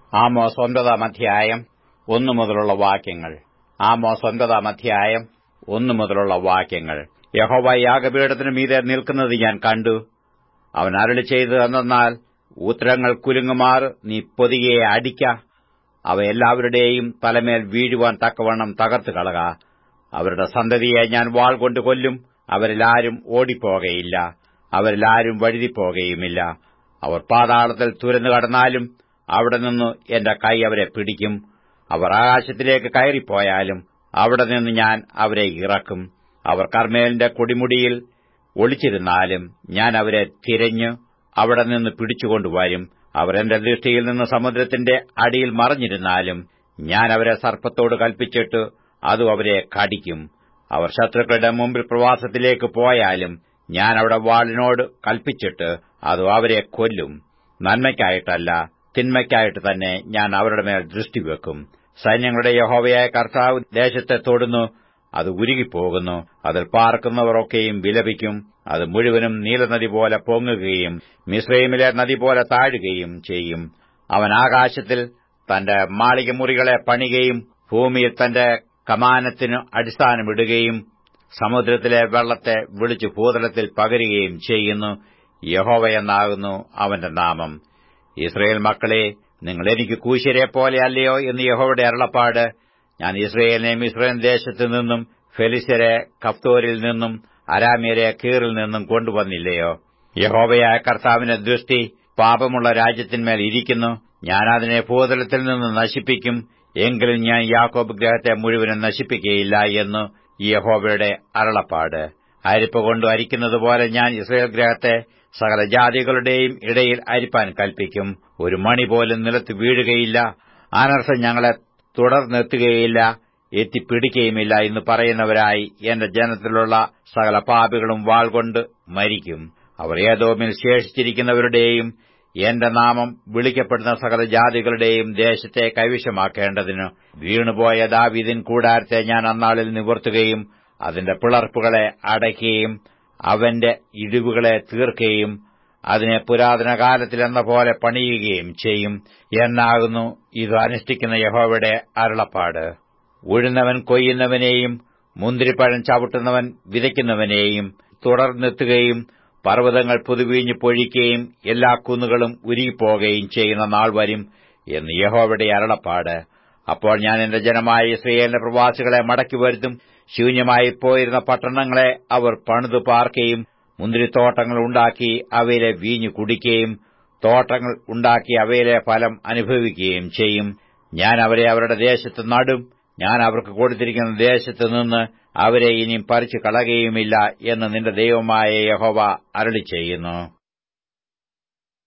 Amos 9 1 മുതലുള്ള വാക്യങ്ങൾ. Amos 9 1 മുതലുള്ള വാക്യങ്ങൾ. യഹോവ യാഗപീഠത്തിനു മീതെ നിൽക്കുന്നത് ഞാൻ കണ്ടു. അവൻ അരുളി ചെയ്തത് എന്തെന്നാൽ, ഉത്തരങ്ങൾ കുലുങ്ങുമാർ നീ പൊതിയെ അടിക്ക, അവ എല്ലാവരുടെയും തലമേൽ വീഴുവാൻ തക്കവണ്ണം തകർത്ത് കളക. അവരുടെ സന്തതിയെ ഞാൻ വാൾ കൊണ്ട് കൊല്ലും. അവരിലാരും ഓടിപ്പോകയില്ല, അവരിലാരും വഴുതിപ്പോകയുമില്ല. അവർ പാതാളത്തിൽ തുരന്നു കടന്നാലും അവിടെ നിന്ന് എന്റെ കൈ അവരെ പിടിക്കും. അവർ ആകാശത്തിലേക്ക് കയറിപ്പോയാലും അവിടെ നിന്ന് ഞാൻ അവരെ ഇറക്കും. അവർ കർമ്മേലിന്റെ കൊടിമുടിയിൽ ഒളിച്ചിരുന്നാലും ഞാൻ അവരെ തിരഞ്ഞ് അവിടെ നിന്ന് പിടിച്ചുകൊണ്ടുവരും. അവർ എന്റെ ദൃഷ്ടിയിൽ നിന്ന് സമുദ്രത്തിന്റെ അടിയിൽ മറഞ്ഞിരുന്നാലും ഞാൻ അവരെ സർപ്പത്തോട് കൽപ്പിച്ചിട്ട് അത് അവരെ കടിക്കും. അവർ ശത്രുക്കളുടെ മുമ്പിൽ പ്രവാസത്തിലേക്ക് പോയാലും ഞാൻ അവിടെ വാളിനോട് കൽപ്പിച്ചിട്ട് അത് അവരെ കൊല്ലും. നന്മയ്ക്കായിട്ടല്ല, തിന്മയ്ക്കായിട്ട് തന്നെ ഞാൻ അവരുടെ മേൽ ദൃഷ്ടിവെക്കും. സൈന്യങ്ങളുടെ യഹോവയായ കർത്താവ് ദേശത്തെ തൊടുന്നു, അത് ഉരുകിപ്പോകുന്നു. അതിൽ പാർക്കുന്നവരൊക്കെയും വിലപിക്കും. അത് മുഴുവനും നീലനദി പോലെ പൊങ്ങുകയും മിസ്രയീമിലെ നദി പോലെ താഴുകയും ചെയ്യും. അവൻ ആകാശത്തിൽ തന്റെ മാളികമുറികളെ പണികയും ഭൂമിയിൽ തന്റെ കമാനത്തിന് അടിസ്ഥാനമിടുകയും സമുദ്രത്തിലെ വെള്ളത്തെ വിളിച്ചു ഭൂതലത്തിൽ പകരുകയും ചെയ്യുന്നു. യഹോവയെന്നാകുന്നു അവന്റെ നാമം. ഇസ്രയേൽ മക്കളെ, നിങ്ങൾ എനിക്ക് കൂശ്യരെ പോലെ അല്ലയോ എന്ന് യഹോവയുടെ അരുളപ്പാട്. ഞാൻ ഇസ്രയേലിനെ മിസ്രയീം ദേശത്തു നിന്നും ഫെലിസ്യരെ കഫ്തോരിൽ നിന്നും അരാമ്യരെ കീറിൽ നിന്നും കൊണ്ടുവന്നില്ലയോ? യഹോവയായ കർത്താവിന്റെ ദൃഷ്ടി പാപമുള്ള രാജ്യത്തിന്മേൽ ഇരിക്കുന്നു. ഞാൻ അതിനെ ഭൂതലത്തിൽ നിന്ന് നശിപ്പിക്കും. എങ്കിലും ഞാൻ യാക്കോബ് ഗൃഹത്തെ മുഴുവനും നശിപ്പിക്കുകയില്ല എന്ന് യഹോവയുടെ അരുളപ്പാട്. അരിപ്പ കൊണ്ട് അരിക്കുന്നതുപോലെ ഞാൻ ഇസ്രയേൽ ഗൃഹത്തെ സകല ജാതികളുടെയും ഇടയിൽ അരിപ്പാൻ കൽപ്പിക്കും. ഒരു മണി പോലും നിലത്ത് വീഴുകയില്ല. അനർത്ഥം ഞങ്ങളെ തുടർന്നെത്തുകയില്ല, എത്തിപ്പിടിക്കുകയുമില്ല എന്ന് പറയുന്നവരായി എന്റെ ജനത്തിലുള്ള സകല പാപികളും വാൾ കൊണ്ട് മരിക്കും. അവർ ഏദോമിൽ ശേഷിച്ചിരിക്കുന്നവരുടെയും എന്റെ നാമം വിളിക്കപ്പെടുന്ന സകല ജാതികളുടെയും ദേശത്തെ കൈവശമാക്കേണ്ടതിന് വീണുപോയ ദാവീദിൻ കൂടാരത്തെ ഞാൻ അന്നാളിൽ നിവർത്തുകയും അതിന്റെ പിളർപ്പുകളെ അടയ്ക്കുകയും അവന്റെ ഇടിവുകളെ തീർക്കുകയും അതിനെ പുരാതന കാലത്തിലെന്ന പോലെ പണിയുകയും ചെയ്യും എന്നാകുന്നു ഇത് അനുഷ്ഠിക്കുന്ന യഹോവയുടെ അരുളപ്പാട്. ഉഴുന്നവൻ കൊയ്യുന്നവനെയും മുന്തിരിപ്പഴം ചവിട്ടുന്നവൻ വിതയ്ക്കുന്നവനെയും തുടർന്നെത്തുകയും പർവ്വതങ്ങൾ പുതുവീഞ്ഞു പൊഴിക്കുകയും എല്ലാ കുന്നുകളും ഉരുകിപ്പോകുകയും ചെയ്യുന്ന നാൾ വരും എന്ന് യഹോവയുടെ അരുളപ്പാട്. അപ്പോൾ ഞാൻ എന്റെ ജനമായ ഇസ്രയേലിന്റെ പ്രവാസികളെ മടക്കി വരുത്തും. ശൂന്യമായി പോയിരുന്ന പട്ടണങ്ങളെ അവർ പണിതു പാർക്കുകയും മുന്തിരിത്തോട്ടങ്ങൾ ഉണ്ടാക്കി അവയിലെ വീഞ്ഞു കുടിക്കുകയും തോട്ടങ്ങൾ ഉണ്ടാക്കി അവയിലെ ഫലം അനുഭവിക്കുകയും ചെയ്യും. ഞാൻ അവരെ അവരുടെ ദേശത്ത് നടും. ഞാൻ അവർക്ക് കൊടുത്തിരിക്കുന്ന ദേശത്ത് നിന്ന് അവരെ ഇനിയും പറിച്ചു കളയുകയുമില്ല എന്ന് നിന്റെ ദൈവമായ യഹോവ അരുളിച്ചെയ്യുന്നു.